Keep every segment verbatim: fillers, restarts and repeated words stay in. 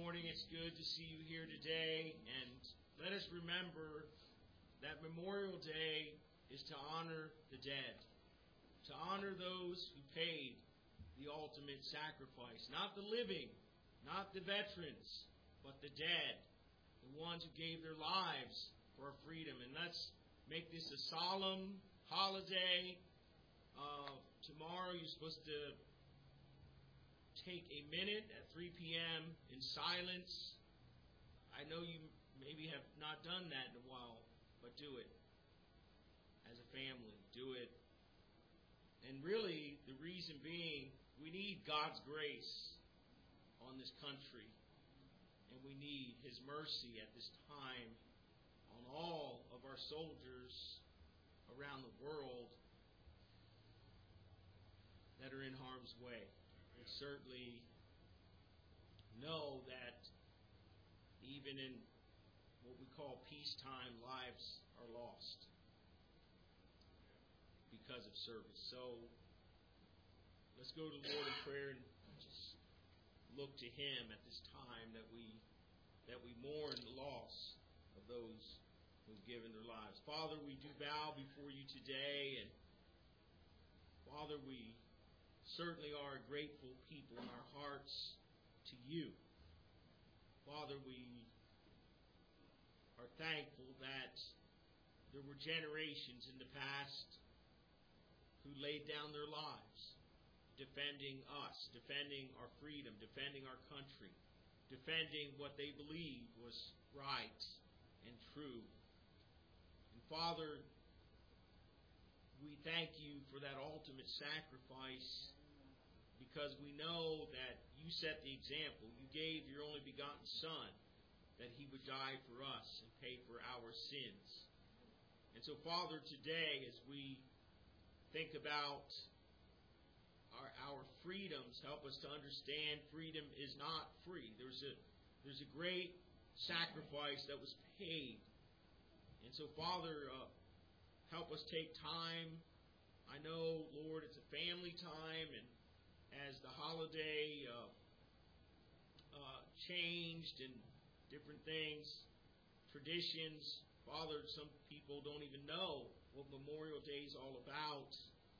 morning. It's good to see you here today. And let us remember that Memorial Day is to honor the dead, to honor those who paid the ultimate sacrifice. Not the living, not the veterans, but the dead, the ones who gave their lives for our freedom. And let's make this a solemn holiday. Uh, tomorrow you're supposed to take a minute at three p.m. in silence. I know you maybe have not done that in a while, but do it as a family. Do it. And really, the reason being, we need God's grace on this country. And we need His mercy at this time on all of our soldiers around the world that are in harm's way. We certainly know that even in what we call peacetime, lives are lost because of service. So let's go to the Lord in prayer and just look to Him at this time that we that we mourn the loss of those who've given their lives. Father, we do bow before you today, and Father, we certainly are a grateful people in our hearts to you. Father, we are thankful that there were generations in the past who laid down their lives defending us, defending our freedom, defending our country, defending what they believed was right and true. And Father, we thank you for that ultimate sacrifice, because we know that you set the example. You gave your only begotten Son that He would die for us and pay for our sins. And so, Father, today as we think about our, our freedoms, help us to understand freedom is not free. There's a, there's a great sacrifice that was paid. And so, Father, uh, help us take time. I know, Lord, it's a family time, and as the holiday uh, uh, changed and different things, traditions, Father, some people don't even know what Memorial Day is all about,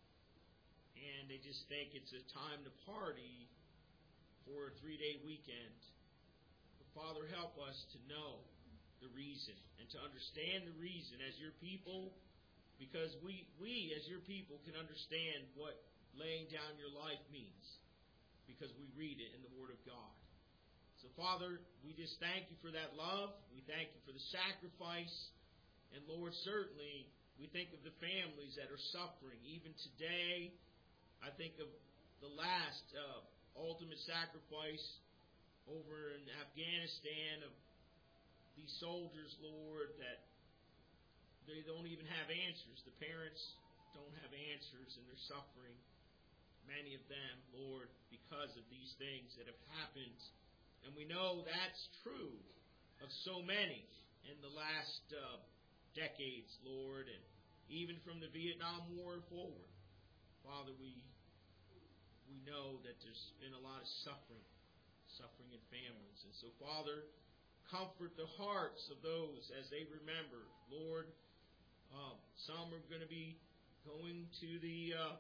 and they just think it's a time to party for a three-day weekend. But Father, help us to know the reason and to understand the reason as your people, because we, we as your people can understand what laying down your life means, because we read it in the Word of God. So, Father, we just thank you for that love. We thank you for the sacrifice. And, Lord, certainly we think of the families that are suffering. Even today, I think of the last uh, ultimate sacrifice over in Afghanistan of these soldiers, Lord, that they don't even have answers. The parents don't have answers, and they're suffering, many of them, Lord, because of these things that have happened. And we know that's true of so many in the last uh, decades, Lord, and even from the Vietnam War forward. Father, we we know that there's been a lot of suffering, suffering in families. And so, Father, comfort the hearts of those as they remember. Lord, um, some are going to be going to the uh,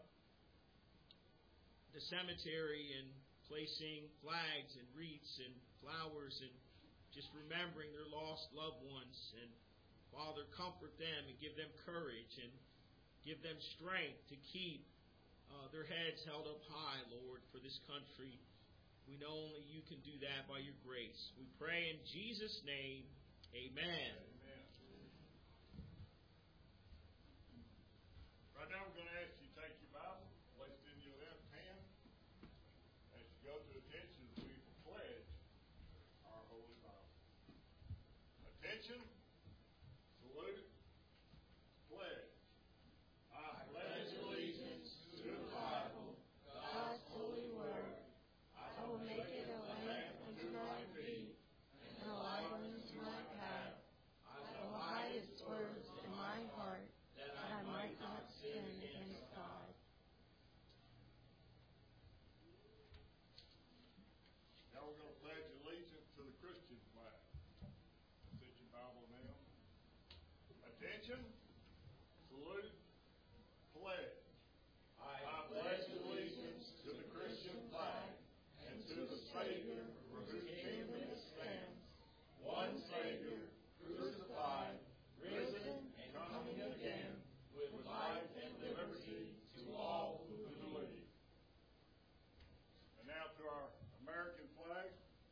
the cemetery and placing flags and wreaths and flowers and just remembering their lost loved ones. And Father, comfort them and give them courage and give them strength to keep uh, their heads held up high, Lord, for this country. We know only you can do that by your grace. We pray in Jesus' name. Amen. Amen. Right now we're going to ask you to take your Bible, place it in your left hand. As you go to attention, we pledge our Holy Bible. Attention, salute, pledge. I pledge allegiance to the Bible, God's holy word. I will make it a lamp unto my feet, and a light unto my path. I will hide its words in my heart, that I might not sin against God. Now we're going to pledge allegiance to the Attention. Salute. Pledge. I pledge allegiance to the Christian flag and to the Savior for whose kingdom it stands, one Savior, crucified, risen, and coming again, with life and liberty to all who believe. And now to our American flag.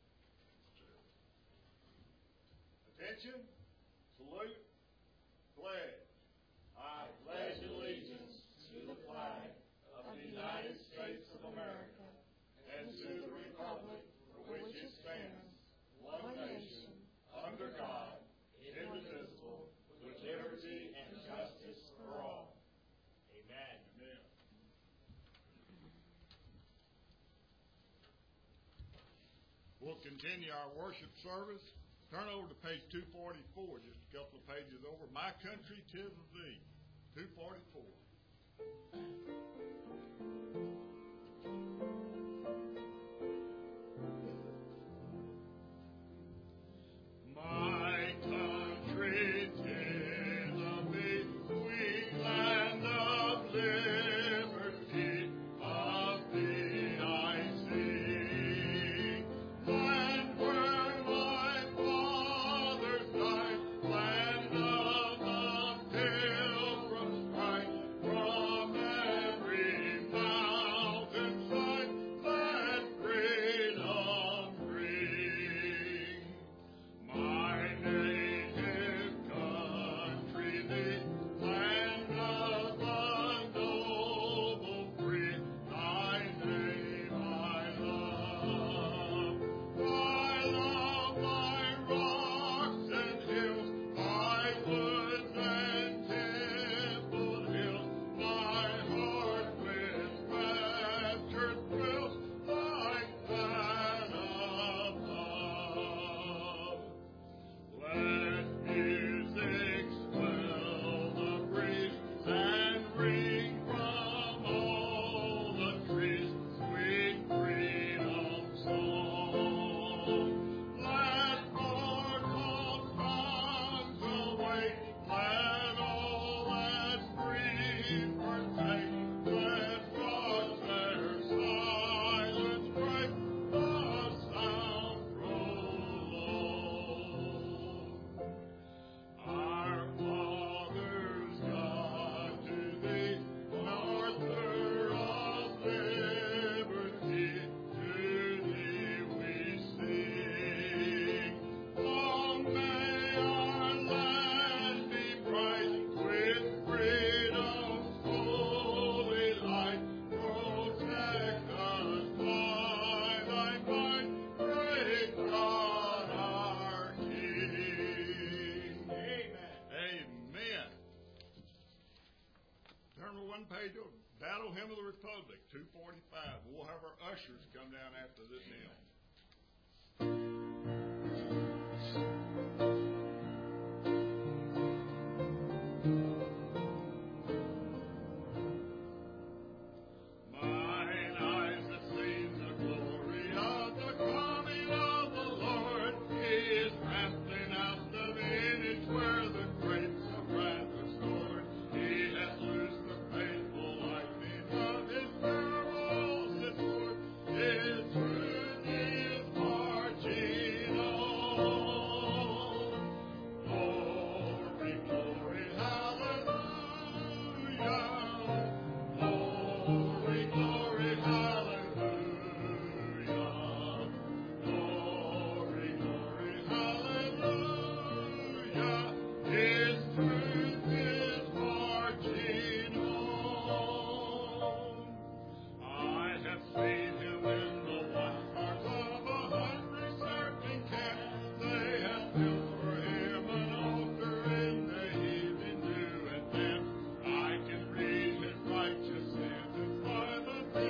Attention. Salute. Pledge. I pledge allegiance to the flag of the United States of America and to the republic for which it stands, one nation, under God, indivisible, with liberty and justice for all. Amen. Amen. We'll continue our worship service. Turn over to page two forty-four, just a couple of pages over. My Country, 'Tis of Thee, two forty-four. My country, 'tis of thee, sweet land of liberty, of thee I sing. Land where my fathers died, land of the pilgrims' pride, from every mountainside let freedom ring. My native country, thee, land of the noble free, thy name I love. I love thy rocks and hills, thy woods and templed hills, my heart with rapture thrills like that of love. Let music swell the breeze and ring from all the trees, sweet freedom song. Let mortal tongues awake, let all that free partake, let rocks their silence break, the sound prolong. Our fathers, God, to thee, author of liberty, to thee we sing. Long may our land be bright with freedom's holy light. Protect us by thy might, great God our King. Amen. Amen. Turn to one page of Battle Hymn of the Republic, two forty-five. We'll have our ushers come down after this hymn. Mine eyes have seen the glory of the coming of the Lord. He is rambling out the vintage where the grapes of wrath are stored. He hath loosed the faithful lightning of his terrible sword. His truth is marching on. Glory, glory, hallelujah. Glory, glory, hallelujah. Glory, glory, hallelujah. His truth is marching on. I have seen him in the watch parts of a hungry circling camp. They have built for him an altar in the evening dew and damp. I can read his righteous sentence by the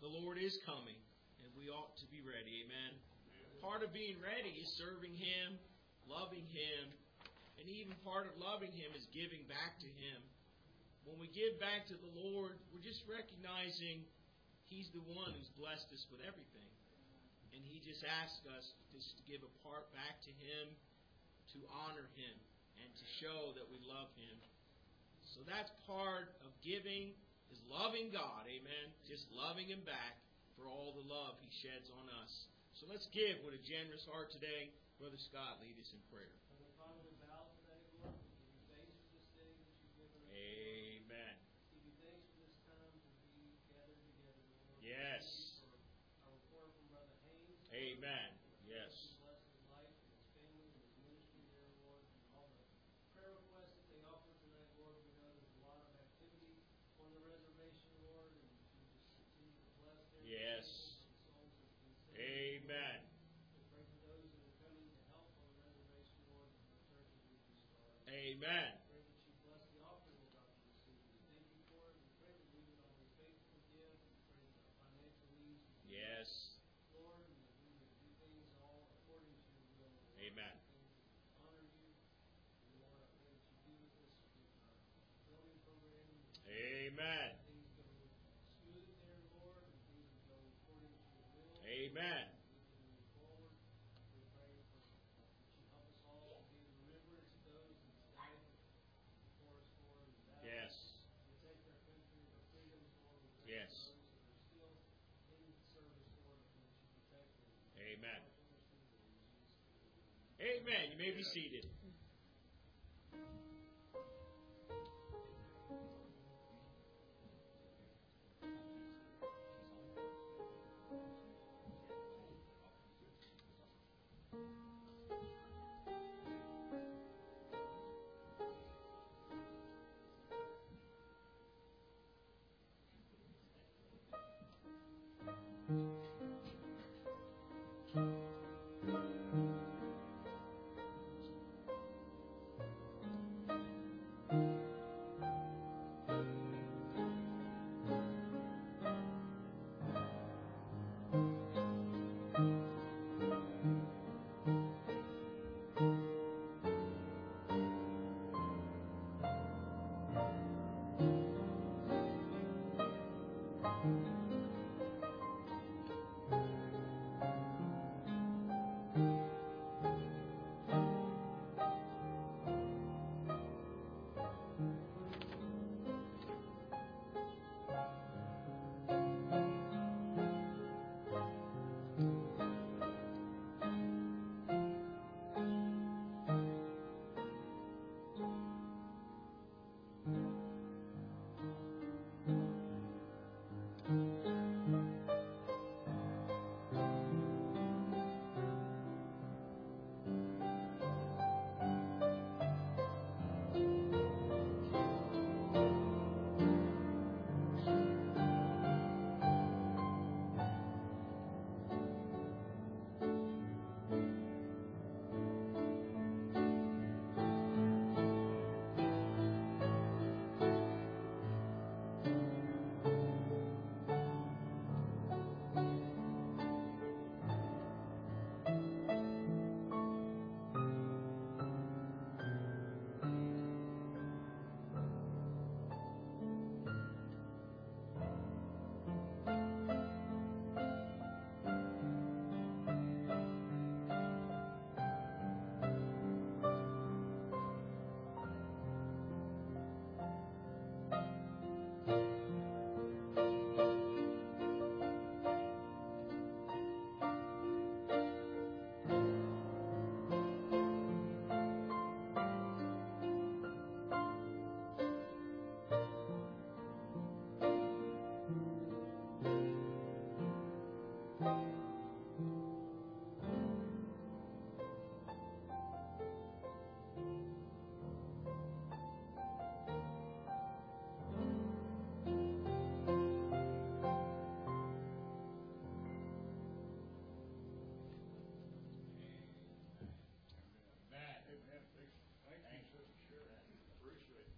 the Lord is coming, and we ought to be ready. Amen. Part of being ready is serving Him, loving Him, and even part of loving Him is giving back to Him. When we give back to the Lord, we're just recognizing He's the one who's blessed us with everything. And He just asks us just to give a part back to Him, to honor Him, and to show that we love Him. So that's part of giving, is loving God, amen? Just loving Him back for all the love He sheds on us. So let's give with a generous heart today. Brother Scott, lead us in prayer. Amen. Yes. Amen. Yes. Yes. Amen. Amen. Yes. Amen. Amen. Amen. Yes. Yes. Amen. Amen. You may be seated.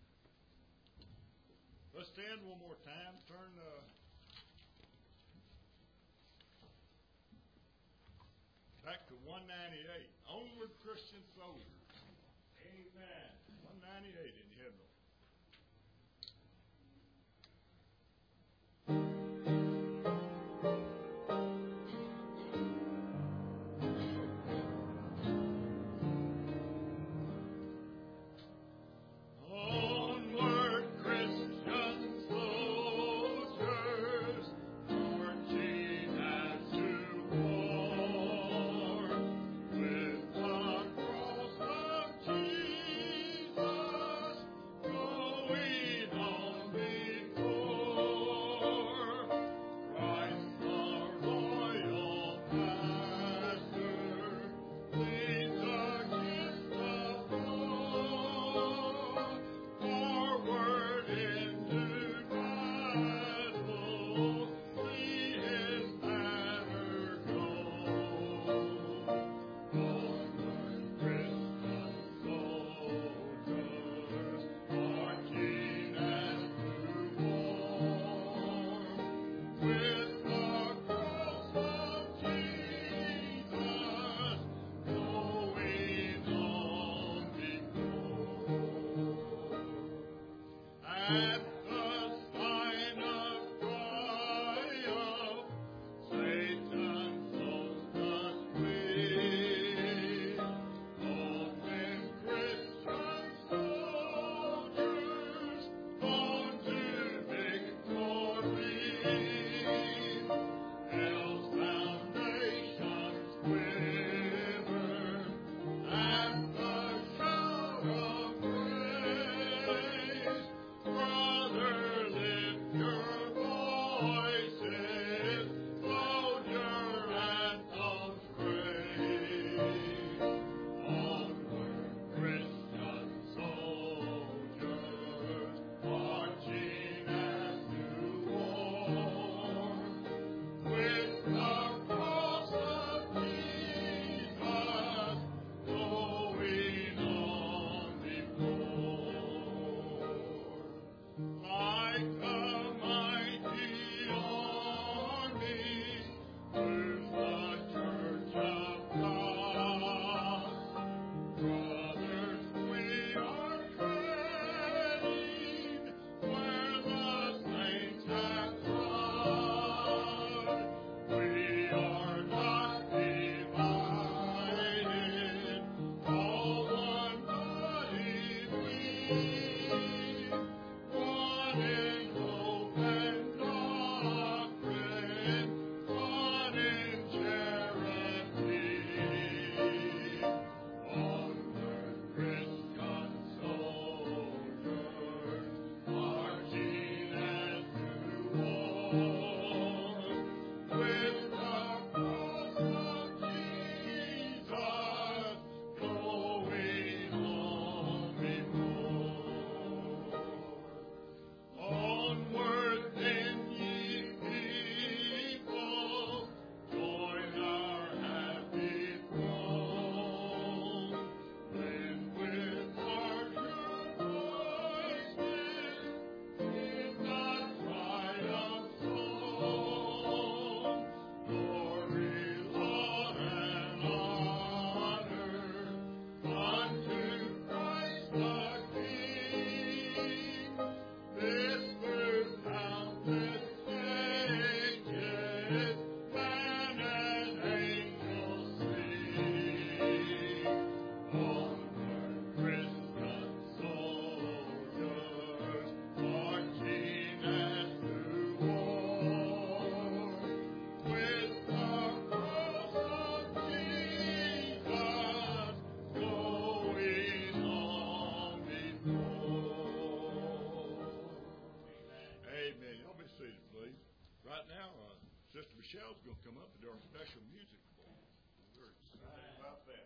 Let's stand one more time. Turn uh, back to one ninety-eight. Onward, Christian soldiers. Amen. one ninety-eight in the hymnal. Michelle's going to come up and do our special music for us. We're excited about that.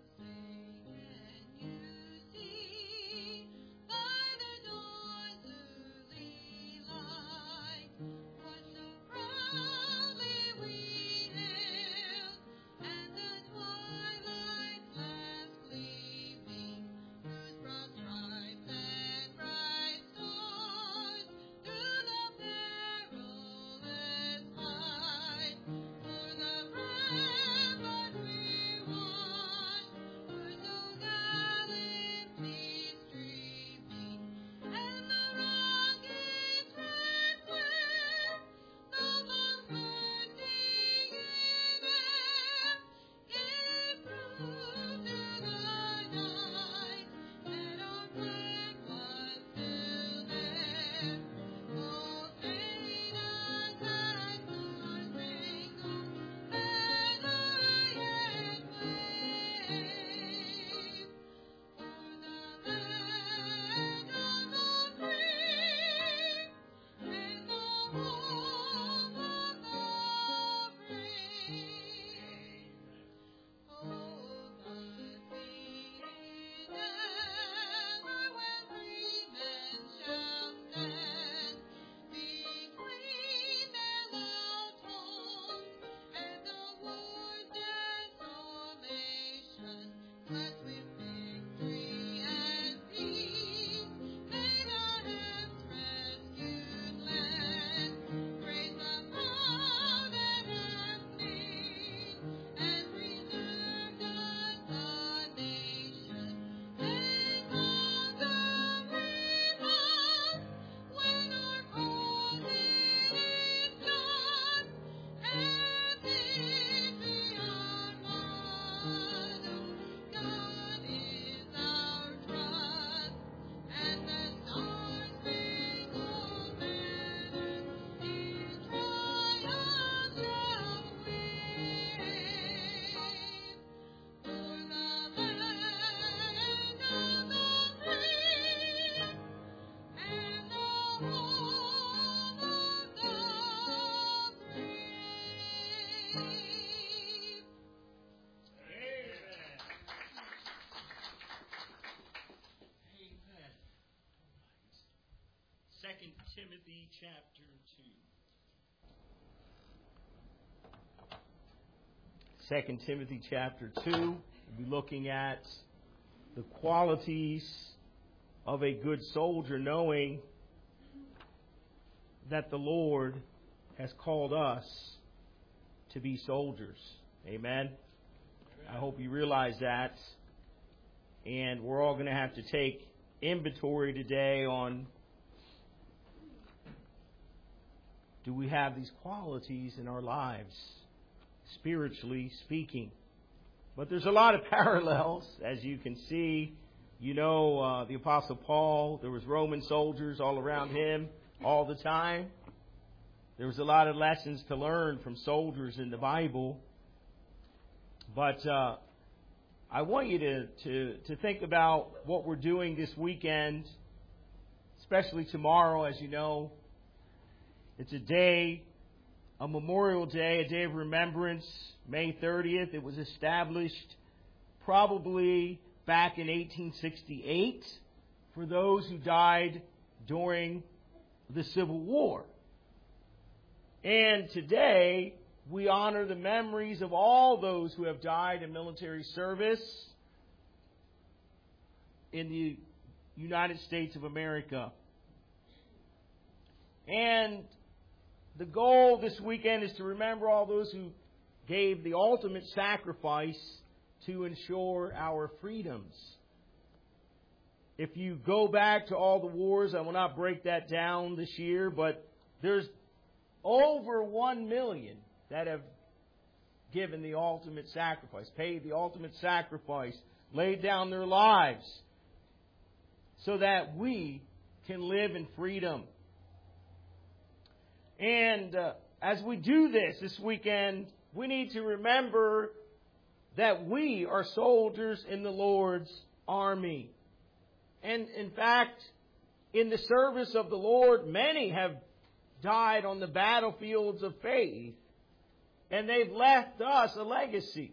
By the doors of Timothy chapter two. Second Timothy chapter two. We'll be looking at the qualities of a good soldier, knowing that the Lord has called us to be soldiers. Amen. I hope you realize that. And we're all going to have to take inventory today on, do we have these qualities in our lives, spiritually speaking? But there's a lot of parallels, as you can see. You know, uh, the Apostle Paul, there was Roman soldiers all around him all the time. There was a lot of lessons to learn from soldiers in the Bible. But uh, I want you to, to, to think about what we're doing this weekend, especially tomorrow. As you know, it's a day, a Memorial Day, a day of remembrance, May thirtieth. It was established probably back in eighteen sixty-eight for those who died during the Civil War. And today, we honor the memories of all those who have died in military service in the United States of America. And the goal this weekend is to remember all those who gave the ultimate sacrifice to ensure our freedoms. If you go back to all the wars, I will not break that down this year, but there's over one million that have given the ultimate sacrifice, paid the ultimate sacrifice, laid down their lives so that we can live in freedom. And uh, as we do this this weekend, we need to remember that we are soldiers in the Lord's army. And in fact, in the service of the Lord, many have died on the battlefields of faith, and they've left us a legacy.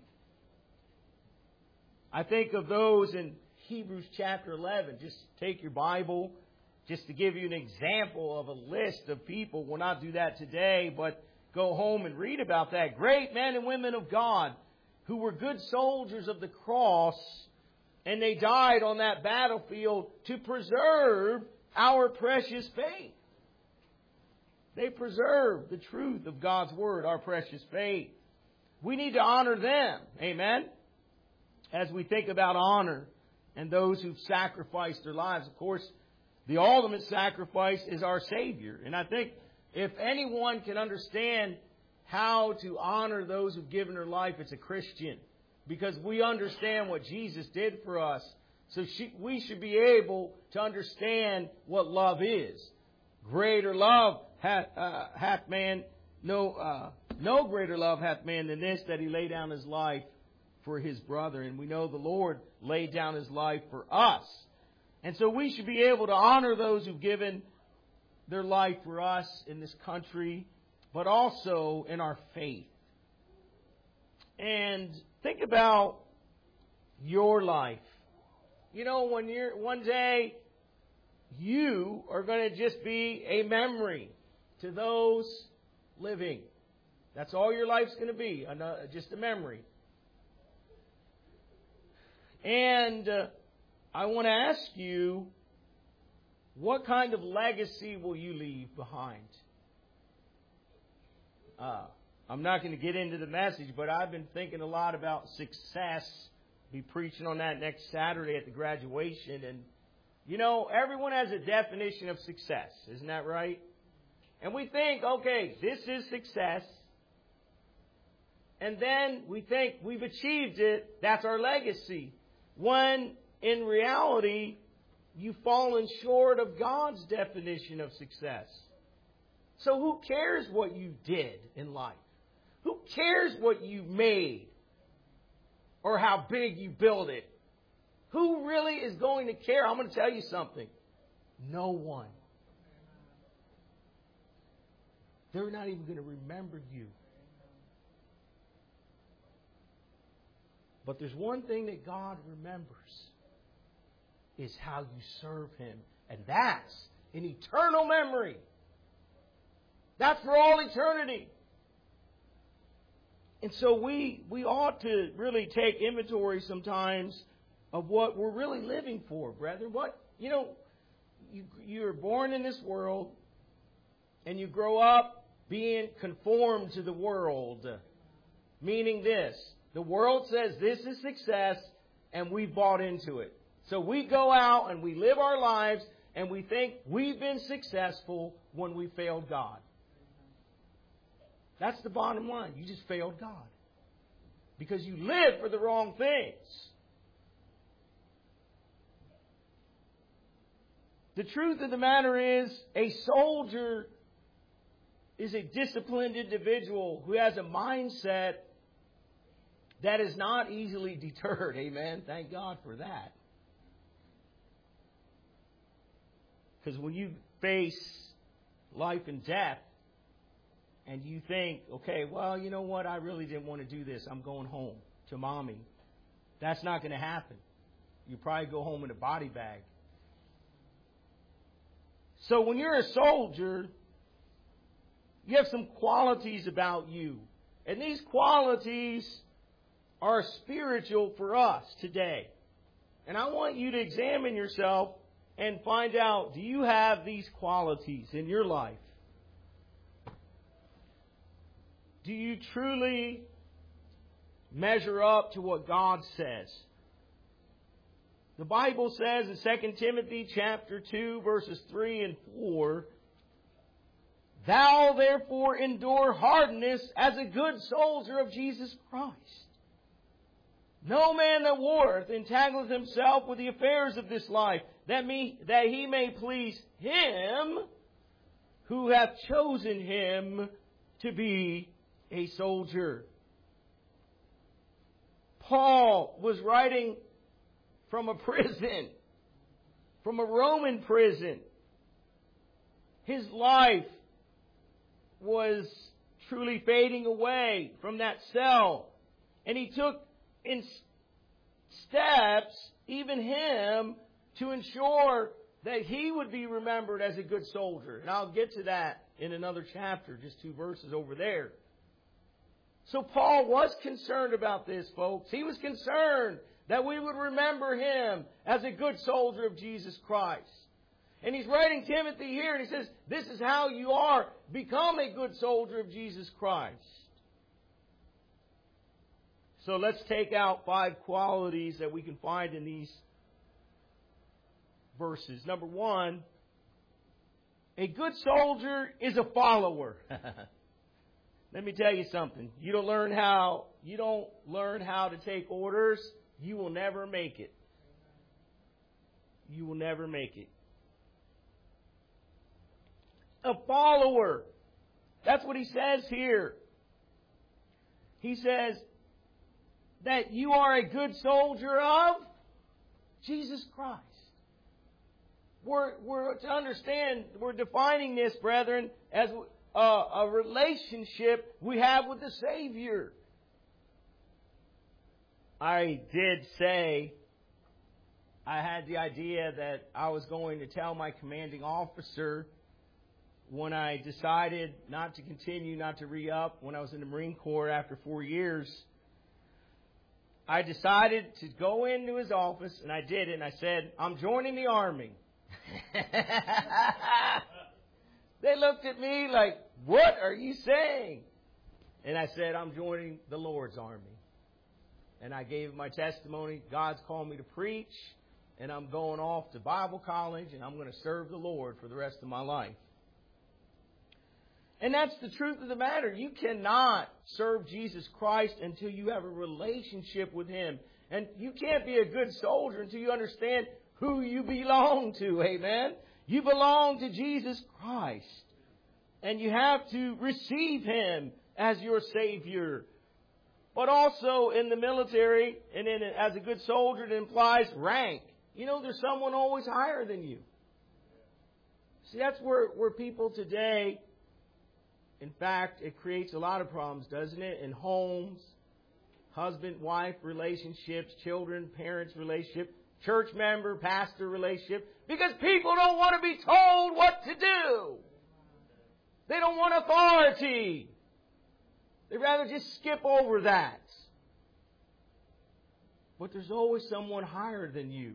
I think of those in Hebrews chapter eleven. Just take your Bible, just to give you an example of a list of people. We'll not do that today, but go home and read about that. Great men and women of God who were good soldiers of the cross, and they died on that battlefield to preserve our precious faith. They preserve the truth of God's Word, our precious faith. We need to honor them. Amen? As we think about honor and those who've sacrificed their lives. Of course, the ultimate sacrifice is our Savior. And I think if anyone can understand how to honor those who've given their life, it's a Christian. Because we understand what Jesus did for us. So she, we should be able to understand what love is. Greater love hath, uh, hath man, no, uh, no greater love hath man than this, that he lay down his life for his brother. And we know the Lord laid down his life for us. And so we should be able to honor those who've given their life for us in this country, but also in our faith. And think about your life. You know, when you're, one day, you are going to just be a memory to those living. That's all your life's going to be, just a memory. And uh, I want to ask you, what kind of legacy will you leave behind? Uh, I'm not going to get into the message, but I've been thinking a lot about success. Be preaching on that next Saturday at the graduation. And, you know, everyone has a definition of success. Isn't that right? And we think, okay, this is success. And then we think we've achieved it. That's our legacy. When, in reality, you've fallen short of God's definition of success. So who cares what you did in life? Who cares what you made? Or how big you built it? Who really is going to care? I'm going to tell you something. No one. They're not even going to remember you. But there's one thing that God remembers, is how you serve Him. And that's an eternal memory That's for all eternity. And so we, we ought to really take inventory sometimes of what we're really living for, brethren. What, you know, you, you're born in this world and you grow up being conformed to the world. Meaning this, the world says this is success and we've bought into it. So we go out and we live our lives and we think we've been successful when we failed God. That's the bottom line. You just failed God. Because you live for the wrong things. The truth of the matter is, a soldier is a disciplined individual who has a mindset that is not easily deterred. Amen. Thank God for that. Because when you face life and death, and you think, okay, well, you know what? I really didn't want to do this. I'm going home to mommy. That's not going to happen. You probably go home in a body bag. So when you're a soldier, you have some qualities about you. And these qualities are spiritual for us today. And I want you to examine yourself and find out, do you have these qualities in your life? Do you truly measure up to what God says? The Bible says in Second Timothy chapter two, verses three and four, "Thou therefore endure hardness as a good soldier of Jesus Christ. No man that warreth entangleth himself with the affairs of this life, that, me, that he may please him who hath chosen him to be a soldier." Paul was writing from a prison, from a Roman prison. His life was truly fading away from that cell. And he took in steps, even him, to ensure that he would be remembered as a good soldier. And I'll get to that in another chapter, just two verses over there. So Paul was concerned about this, folks. He was concerned that we would remember him as a good soldier of Jesus Christ. And he's writing Timothy here, and he says, this is how you are. Become a good soldier of Jesus Christ. So let's take out five qualities that we can find in these verses. Number one, a good soldier is a follower. Let me tell you something. You don't learn how, you don't learn how to take orders, you will never make it. You will never make it. A follower. That's what he says here. He says that you are a good soldier of Jesus Christ. We're, we're to understand, we're defining this, brethren, as a, a relationship we have with the Savior. I did say I had the idea that I was going to tell my commanding officer when I decided not to continue, not to re-up, when I was in the Marine Corps after four years. I decided to go into his office, and I did it, and I said, I'm joining the Army. They looked at me like, what are you saying? And I said, I'm joining the Lord's Army. And I gave my testimony. God's called me to preach, and I'm going off to Bible college, and I'm going to serve the Lord for the rest of my life. And that's the truth of the matter. You cannot serve Jesus Christ until you have a relationship with Him. And you can't be a good soldier until you understand who you belong to. Amen? You belong to Jesus Christ. And you have to receive Him as your Savior. But also in the military, and in, as a good soldier, it implies rank. You know, there's someone always higher than you. See, that's where, where people today, in fact, it creates a lot of problems, doesn't it? In homes, husband-wife relationships, children, parents relationship, church member, pastor relationship, because people don't want to be told what to do. They don't want authority. They'd rather just skip over that. But there's always someone higher than you,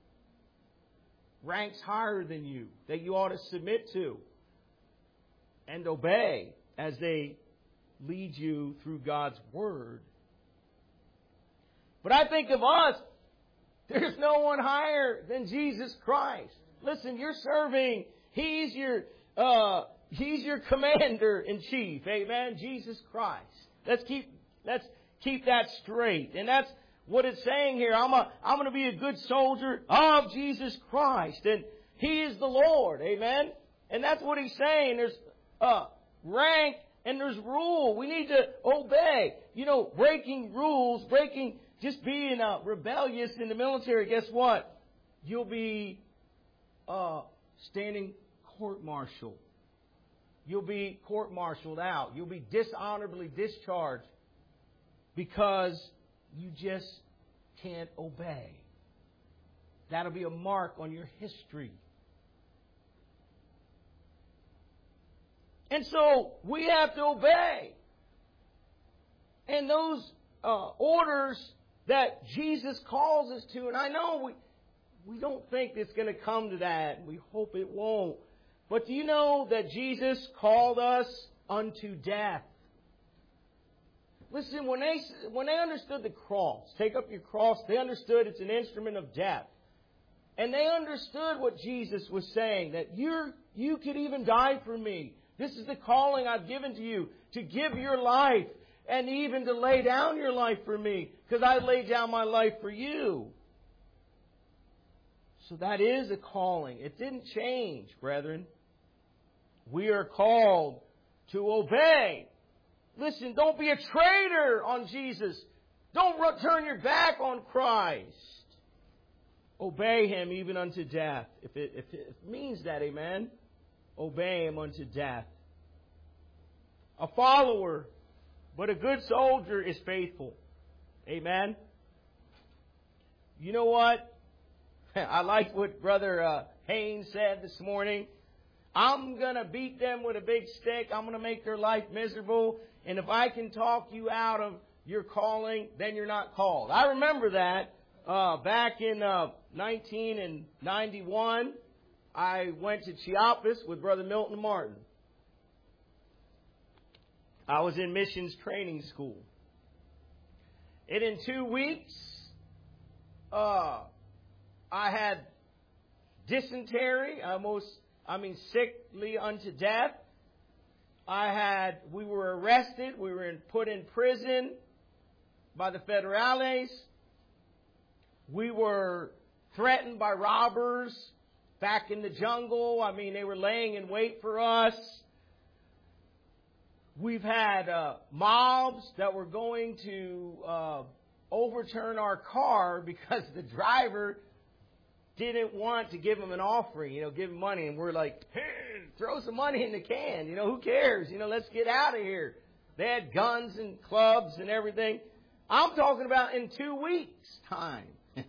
ranks higher than you, that you ought to submit to and obey as they lead you through God's Word. But I think of us, there's no one higher than Jesus Christ. Listen, you're serving, He's your, uh, He's your commander-in-chief. Amen? Jesus Christ. Let's keep, let's keep that straight. And that's what it's saying here. I'm a, I'm going to be a good soldier of Jesus Christ. And He is the Lord. Amen? And that's what He's saying. There's, uh, rank and there's rule. We need to obey. You know, breaking rules, breaking, just being uh, rebellious in the military, guess what? You'll be uh, standing court-martial. You'll be court-martialed out. You'll be dishonorably discharged because you just can't obey. That'll be a mark on your history. And so we have to obey. And those uh, orders that Jesus calls us to, and I know we we don't think it's going to come to that. We hope it won't. But do you know that Jesus called us unto death? Listen, when they when they understood the cross, take up your cross, they understood it's an instrument of death. And they understood what Jesus was saying, that you're you could even die for me. This is the calling I've given to you, to give your life and even to lay down your life for me, because I laid down my life for you. So that is a calling. It didn't change, brethren. We are called to obey. Listen, don't be a traitor on Jesus. Don't turn your back on Christ. Obey Him even unto death. If it, if it means that, amen, obey Him unto death. A follower, but a good soldier is faithful. Amen. You know what? I like what Brother uh, Haynes said this morning. I'm going to beat them with a big stick. I'm going to make their life miserable. And if I can talk you out of your calling, then you're not called. I remember that uh, back in uh, nineteen ninety-one. I went to Chiapas with Brother Milton Martin. I was in missions training school. And in two weeks, uh, I had dysentery, almost, I mean, sickly unto death. I had, we were arrested. We were in, put in prison by the federales. We were threatened by robbers back in the jungle. I mean, they were laying in wait for us. We've had uh, mobs that were going to uh, overturn our car because the driver didn't want to give them an offering, you know, give them money. And we're like, hey, throw some money in the can. You know, who cares? You know, let's get out of here. They had guns and clubs and everything. I'm talking about in two weeks' time.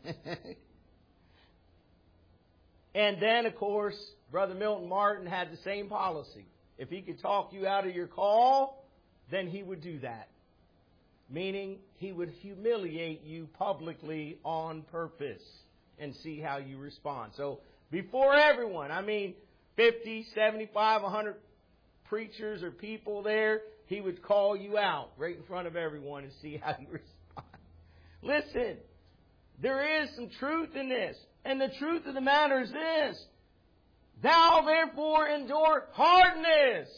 And then, of course, Brother Milton Martin had the same policy. If he could talk you out of your call, then he would do that. Meaning, he would humiliate you publicly on purpose and see how you respond. So, before everyone, I mean, fifty, seventy-five, one hundred preachers or people there, he would call you out right in front of everyone and see how you respond. Listen, there is some truth in this. And the truth of the matter is this: thou therefore endure hardness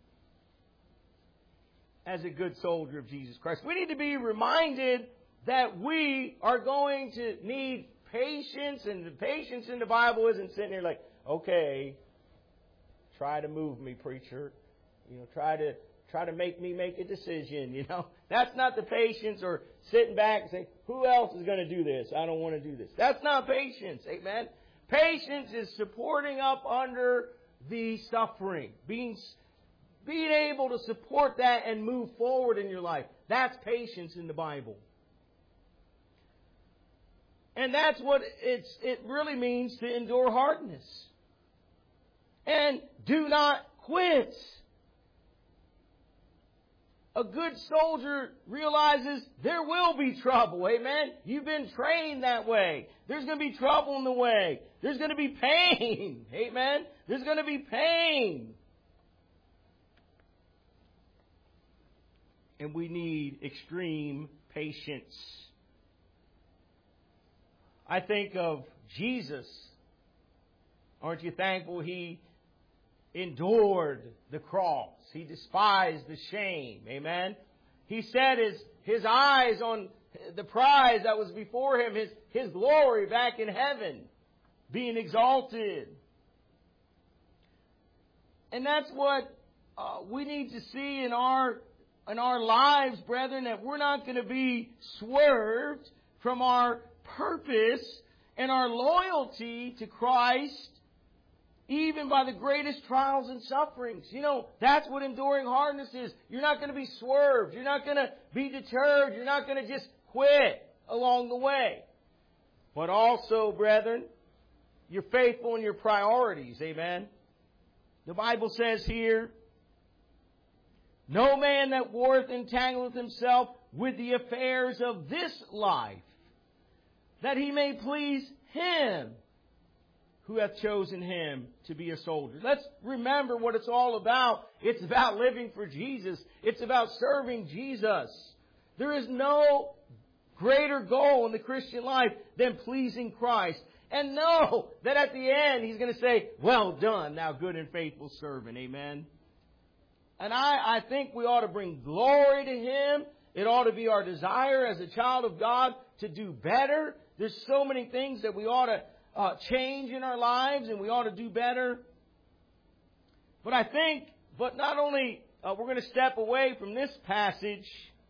as a good soldier of Jesus Christ. We need to be reminded that we are going to need patience, and the patience in the Bible isn't sitting there like, okay, try to move me, preacher. You know, try to try to make me make a decision, you know. That's not the patience, or sitting back and saying, who else is going to do this? I don't want to do this. That's not patience, amen. Patience is supporting up under the suffering, being being able to support that and move forward in your life. That's patience in the Bible. And that's what it's, it really means to endure hardness. And do not quit. A good soldier realizes there will be trouble. Amen? You've been trained that way. There's going to be trouble in the way. There's going to be pain. Amen? There's going to be pain. And we need extreme patience. I think of Jesus. Aren't you thankful He endured the cross? He despised the shame. Amen? He set his, his eyes on the prize that was before Him, His, his glory back in heaven, being exalted. And that's what uh, we need to see in our in our lives, brethren, that we're not going to be swerved from our purpose and our loyalty to Christ, even by the greatest trials and sufferings. You know, that's what enduring hardness is. You're not going to be swerved. You're not going to be deterred. You're not going to just quit along the way. But also, brethren, you're faithful in your priorities. Amen. The Bible says here, no man that warreth entangleth himself with the affairs of this life, that he may please Him who hath chosen him to be a soldier. Let's remember what it's all about. It's about living for Jesus. It's about serving Jesus. There is no greater goal in the Christian life than pleasing Christ. And know that at the end He's going to say, well done, thou good and faithful servant. Amen. And I, I think we ought to bring glory to Him. It ought to be our desire as a child of God to do better. There's so many things that we ought to uh, change in our lives, and we ought to do better. But I think, but not only, uh, we're going to step away from this passage.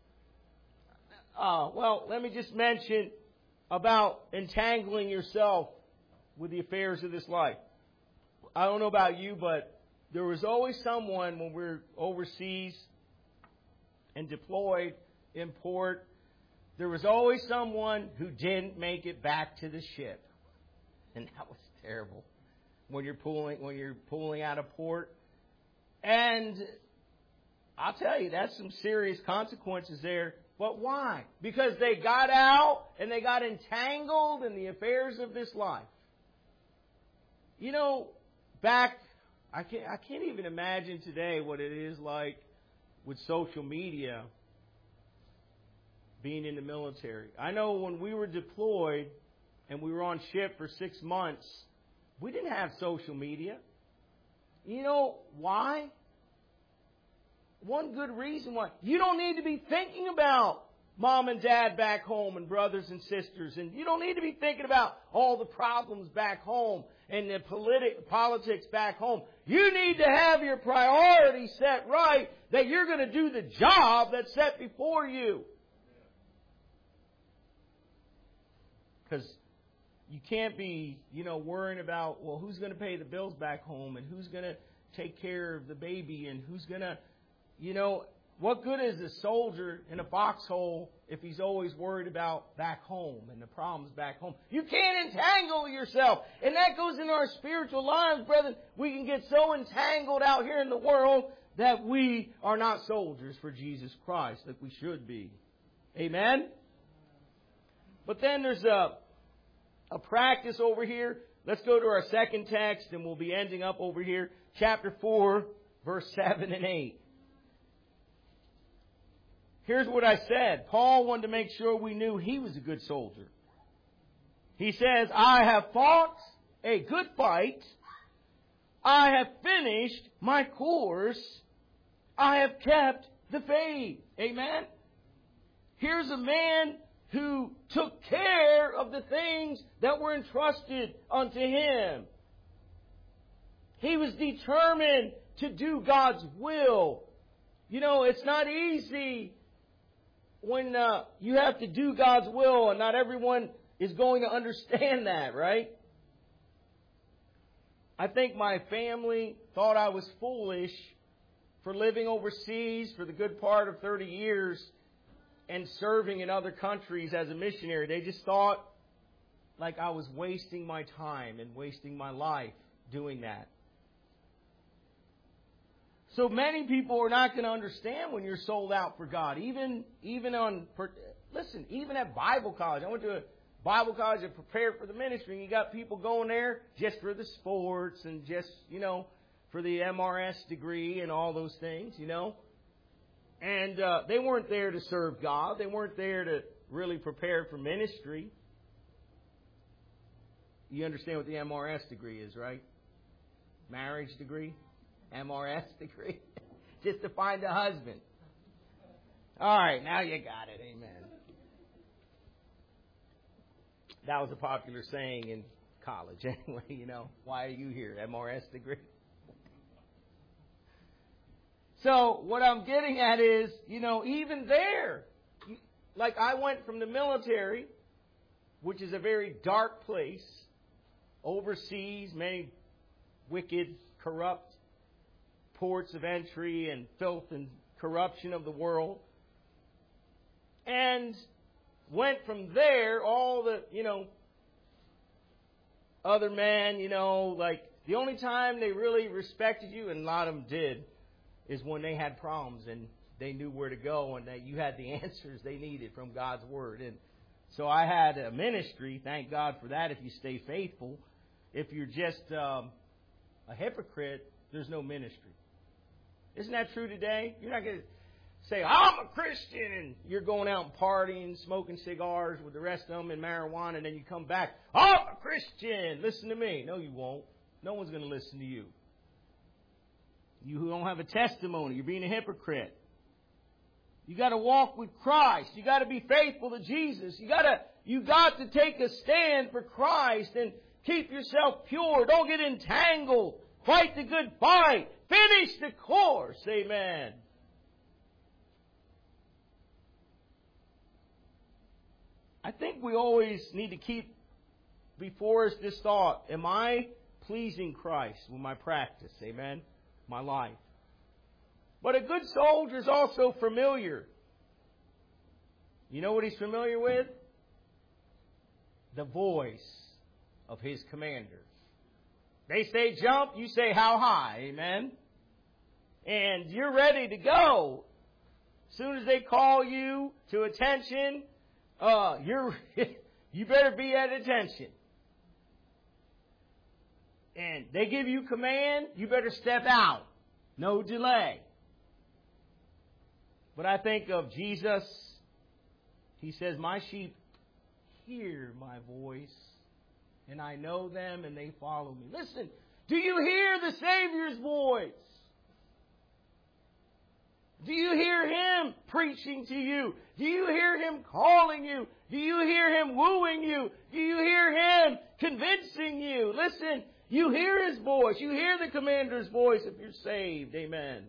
Uh, well, let me just mention about entangling yourself with the affairs of this life. I don't know about you, but there was always someone when we're overseas and deployed in port, there was always someone who didn't make it back to the ship. And that was terrible when you're pulling, when you're pulling out of port. And I'll tell you, that's some serious consequences there. But why? Because they got out and they got entangled in the affairs of this life. You know, back, I can't, I can't even imagine today what it is like with social media being in the military. I know when we were deployed and we were on ship for six months, we didn't have social media. You know why? One good reason why. You don't need to be thinking about mom and dad back home and brothers and sisters. And you don't need to be thinking about all the problems back home and the politi- politics back home. You need to have your priorities set right, that you're going to do the job that's set before you. Because you can't be, you know, worrying about, well, who's going to pay the bills back home and who's going to take care of the baby and who's going to, you know, what good is a soldier in a foxhole if he's always worried about back home and the problems back home? You can't entangle yourself. And that goes into our spiritual lives, brethren. We can get so entangled out here in the world that we are not soldiers for Jesus Christ like we should be. Amen? But then there's a, a practice over here. Let's go to our second text and we'll be ending up over here. Chapter four, verse seven and eight. Here's what I said. Paul wanted to make sure we knew he was a good soldier. He says, I have fought a good fight. I have finished my course. I have kept the faith. Amen? Here's a man who took care of the things that were entrusted unto him. He was determined to do God's will. You know, it's not easy when uh, you have to do God's will, and not everyone is going to understand that, right? I think my family thought I was foolish for living overseas for the good part of thirty years and serving in other countries as a missionary. They just thought like I was wasting my time and wasting my life doing that. So many people are not going to understand when you're sold out for God. Even, even on, listen, even at Bible college. I went to a Bible college and prepared for the ministry. And you got people going there just for the sports and just, you know, for the M R S degree and all those things, you know. And uh, they weren't there to serve God. They weren't there to really prepare for ministry. You understand what the M R S degree is, right? Marriage degree? M R S degree? Just to find a husband. All right, now you got it. Amen. That was a popular saying in college anyway, you know. Why are you here? M R S degree? So what I'm getting at is, you know, even there, like I went from the military, which is a very dark place, overseas, many wicked, corrupt ports of entry and filth and corruption of the world, and went from there, all the, you know, other men, you know, like the only time they really respected you, and a lot of them did, is when they had problems and they knew where to go and that you had the answers they needed from God's Word. And so I had a ministry, thank God for that, if you stay faithful. If you're just um, a hypocrite, there's no ministry. Isn't that true today? You're not going to say, I'm a Christian, and you're going out and partying, smoking cigars with the rest of them and marijuana, and then you come back, I'm a Christian, listen to me. No, you won't. No one's going to listen to you. You who don't have a testimony, you're being a hypocrite. You got to walk with Christ. You got to be faithful to Jesus. You got to, you got to take a stand for Christ and keep yourself pure. Don't get entangled. Fight the good fight. Finish the course. Amen. I think we always need to keep before us this thought. Am I pleasing Christ with my practice? Amen. My life. But a good soldier is also familiar. You know what he's familiar with? The voice of his commander. They say jump, you say how high. Amen. And you're ready to go. As soon as they call you to attention, uh, you're you better be at attention. And they give you command, you better step out. No delay. But I think of Jesus. He says, my sheep hear my voice, and I know them, and they follow me. Listen, do you hear the Savior's voice? Do you hear Him preaching to you? Do you hear Him calling you? Do you hear Him wooing you? Do you hear Him convincing you? Listen, you hear His voice. You hear the commander's voice if you're saved. Amen.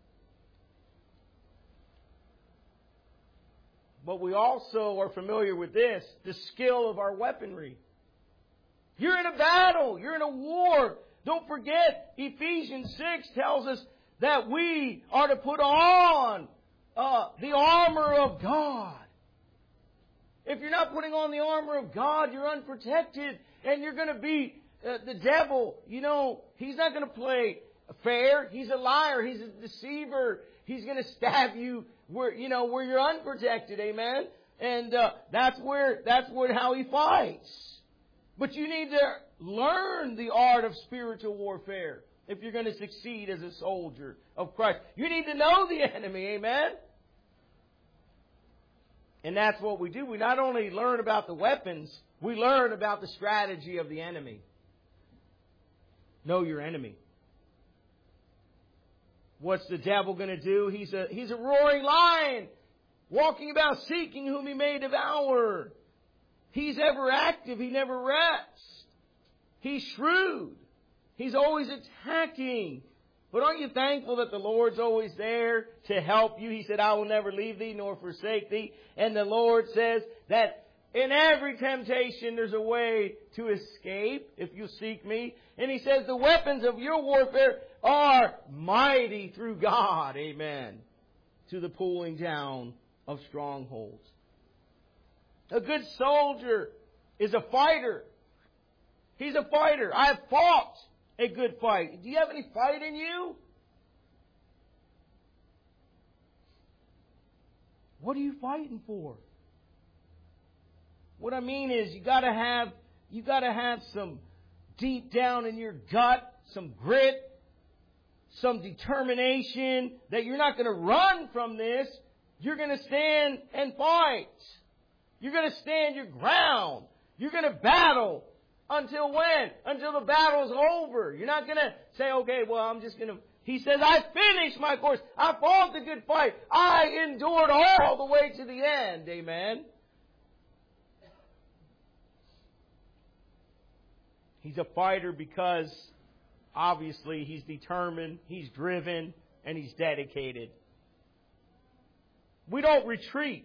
But we also are familiar with this, the skill of our weaponry. You're in a battle. You're in a war. Don't forget, Ephesians six tells us that we are to put on uh, the armor of God. If you're not putting on the armor of God, you're unprotected, and you're going to be uh, the devil. You know, he's not going to play fair. He's a liar. He's a deceiver. He's going to stab you where, you know, where you're unprotected. Amen. And uh, that's where that's where how he fights. But you need to learn the art of spiritual warfare if you're going to succeed as a soldier of Christ. You need to know the enemy. Amen. And that's what we do. We not only learn about the weapons, we learn about the strategy of the enemy. Know your enemy. What's the devil going to do? He's a, he's a roaring lion, walking about seeking whom he may devour. He's ever active. He never rests. He's shrewd. He's always attacking. But aren't you thankful that the Lord's always there to help you? He said, I will never leave thee nor forsake thee. And the Lord says that in every temptation there's a way to escape if you seek me. And He says the weapons of your warfare are mighty through God. Amen. To the pulling down of strongholds. A good soldier is a fighter. He's a fighter. I have fought a good fight. Do you have any fight in you? What are you fighting for? What I mean is you gotta have, you gotta have some deep down in your gut, some grit, some determination that you're not gonna run from this. You're gonna stand and fight. You're gonna stand your ground. You're gonna battle. Until when? Until the battle's over. You're not gonna say, okay, well, I'm just gonna... He says, I finished my course. I fought the good fight. I endured all the way to the end. Amen. He's a fighter because, obviously, he's determined, he's driven, and he's dedicated. We don't retreat.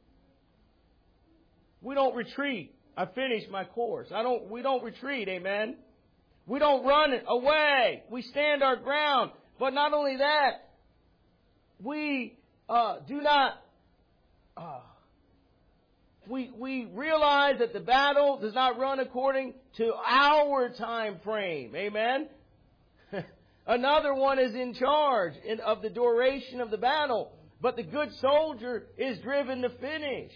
We don't retreat. I finished my course. I don't, we don't retreat, amen. We don't run away. We stand our ground. But not only that, we uh, do not, uh, we, we realize that the battle does not run according to our time frame, amen. Another one is in charge in, of the duration of the battle. But the good soldier is driven to finish.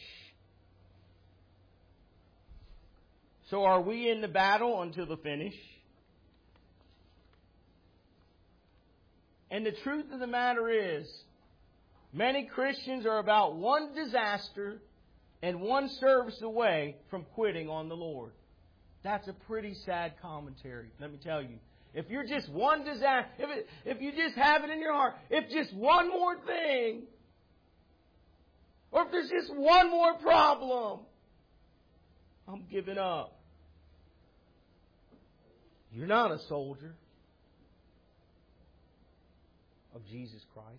So are we in the battle until the finish? And the truth of the matter is, many Christians are about one disaster and one service away from quitting on the Lord. That's a pretty sad commentary, let me tell you. If you're just one disaster, if, it, if you just have it in your heart, if just one more thing, or if there's just one more problem, I'm giving up. You're not a soldier of Jesus Christ.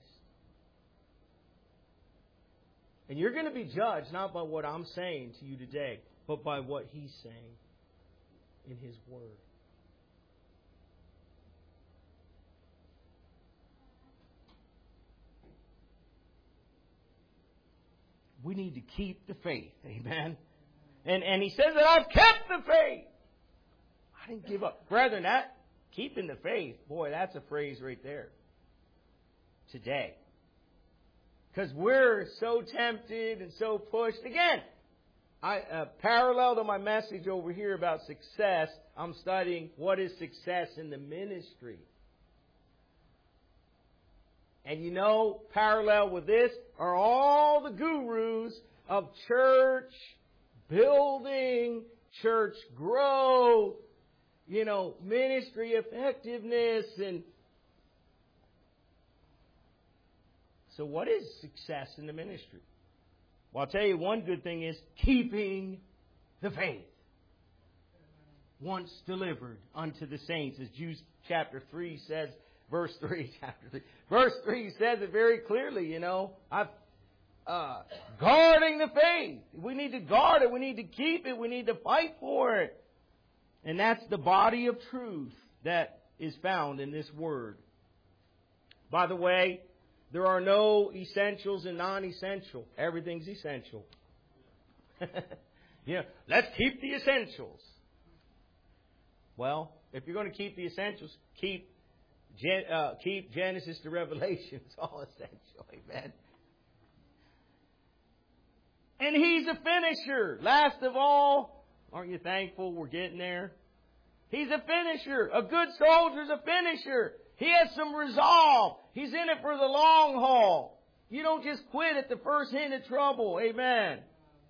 And you're going to be judged not by what I'm saying to you today, but by what He's saying in His Word. We need to keep the faith. Amen. And, and He says that I've kept the faith. I didn't give up. Brethren, that, keeping the faith, boy, that's a phrase right there. Today. Because we're so tempted and so pushed. Again, I uh, parallel to my message over here about success, I'm studying what is success in the ministry. And you know, parallel with this are all the gurus of church building, church growth, you know, ministry effectiveness. And so what is success in the ministry? Well, I'll tell you one good thing is keeping the faith. Once delivered unto the saints, as Jude chapter three says, verse three, chapter three. Verse three says it very clearly, you know. I've, uh, guarding the faith. We need to guard it. We need to keep it. We need to fight for it. And that's the body of truth that is found in this word. By the way, there are no essentials and non-essential. Everything's essential. Yeah, let's keep the essentials. Well, if you're going to keep the essentials, keep Gen, uh, keep Genesis to Revelation. It's all essential. Amen. And He's a finisher. Last of all, aren't you thankful we're getting there? He's a finisher. A good soldier's a finisher. He has some resolve. He's in it for the long haul. You don't just quit at the first hint of trouble. Amen.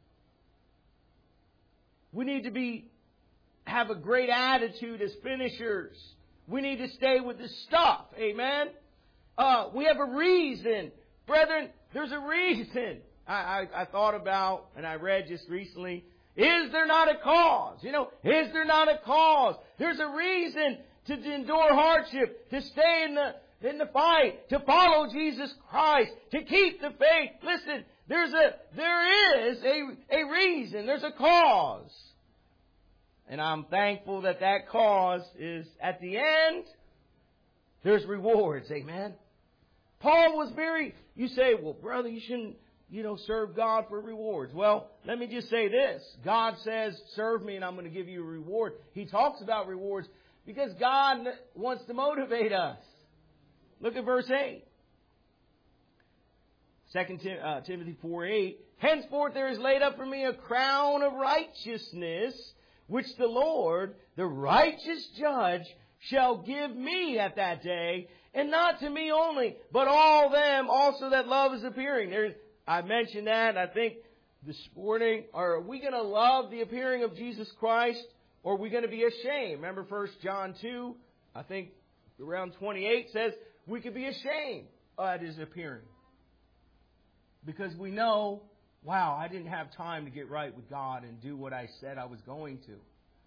We need to be have a great attitude as finishers. We need to stay with the stuff. Amen. Uh, we have a reason. Brethren, there's a reason. I, I, I thought about, and I read just recently, is there not a cause? You know, is there not a cause? There's a reason to endure hardship, to stay in the, in the fight, to follow Jesus Christ, to keep the faith. Listen, there's a, there is a, a reason. There's a cause. And I'm thankful that that cause is at the end, there's rewards. Amen. Paul was very, you say, well, brother, you shouldn't, you know, serve God for rewards. Well, let me just say this. God says, serve me and I'm going to give you a reward. He talks about rewards because God wants to motivate us. Look at verse eight. Second uh, Timothy four eight, henceforth there is laid up for me a crown of righteousness, which the Lord, the righteous judge, shall give me at that day, and not to me only, but all them also that love is appearing. There's, I mentioned that, I think, this morning. Are we going to love the appearing of Jesus Christ, or are we going to be ashamed? Remember First John two, I think around twenty-eight says, we could be ashamed at His appearing. Because we know, wow, I didn't have time to get right with God and do what I said I was going to.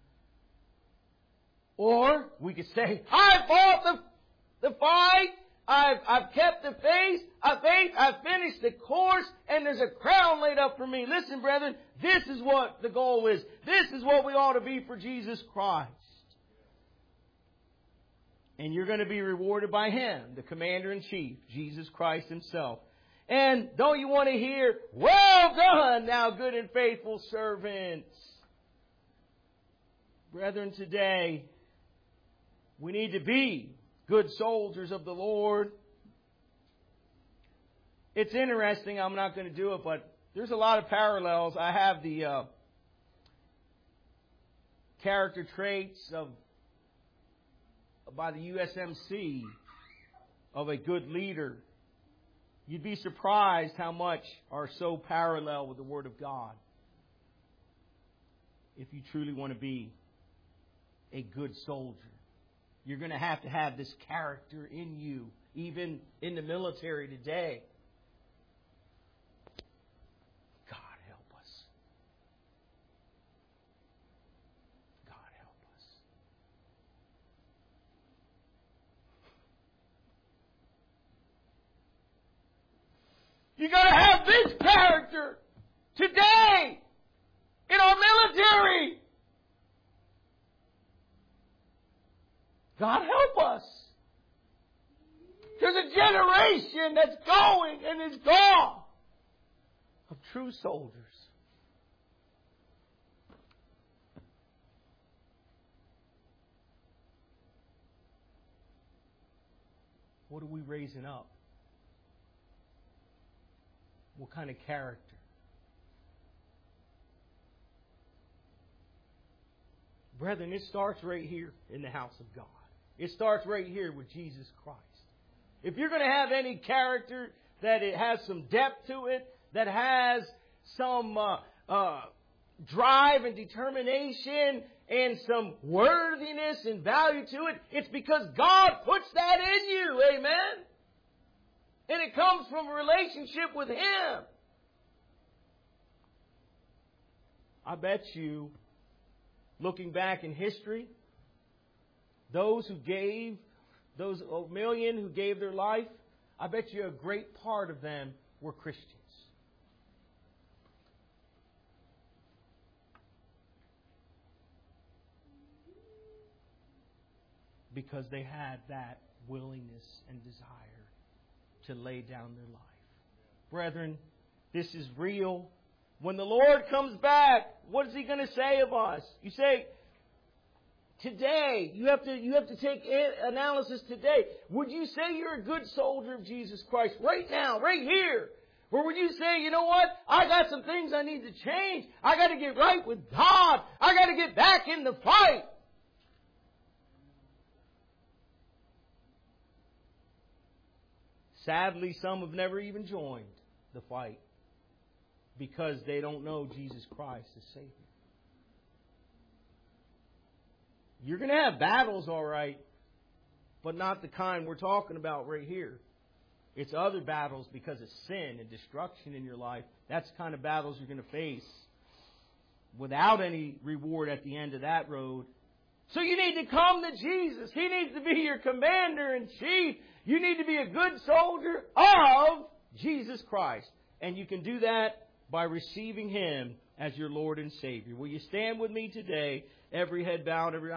Or we could say, I fought the, the fight, I've, I've kept the faith, I faith, I've finished the course, and there's a crown laid up for me. Listen, brethren, this is what the goal is. This is what we ought to be for Jesus Christ. And you're going to be rewarded by Him, the Commander-in-Chief, Jesus Christ Himself. And don't you want to hear, well done, thou good and faithful servant? Brethren, today, we need to be good soldiers of the Lord. It's interesting, I'm not going to do it, but there's a lot of parallels. I have the uh, character traits of by the U S M C of a good leader. You'd be surprised how much are so parallel with the Word of God. If you truly want to be a good soldier, you're going to have to have this character in you, even in the military today. God help us. God help us. You got to have this character today in our military. God help us. There's a generation that's going and is gone of true soldiers. What are we raising up? What kind of character? Brethren, it starts right here in the house of God. It starts right here with Jesus Christ. If you're going to have any character that it has some depth to it, that has some uh, uh, drive and determination and some worthiness and value to it, it's because God puts that in you. Amen? And it comes from a relationship with Him. I bet you, looking back in history, those who gave, those million who gave their life, I bet you a great part of them were Christians. Because they had that willingness and desire to lay down their life. Brethren, this is real. When the Lord comes back, what is He going to say of us? You say, today, you have to you have to take analysis today. Would you say you're a good soldier of Jesus Christ right now, right here? Or would you say, you know what? I got some things I need to change. I got to get right with God. I got to get back in the fight. Sadly, some have never even joined the fight because they don't know Jesus Christ as Savior. You're going to have battles, all right, but not the kind we're talking about right here. It's other battles because of sin and destruction in your life. That's the kind of battles you're going to face without any reward at the end of that road. So you need to come to Jesus. He needs to be your commander-in-chief. You need to be a good soldier of Jesus Christ. And you can do that by receiving Him as your Lord and Savior. Will you stand with me today? Every head bowed, every eye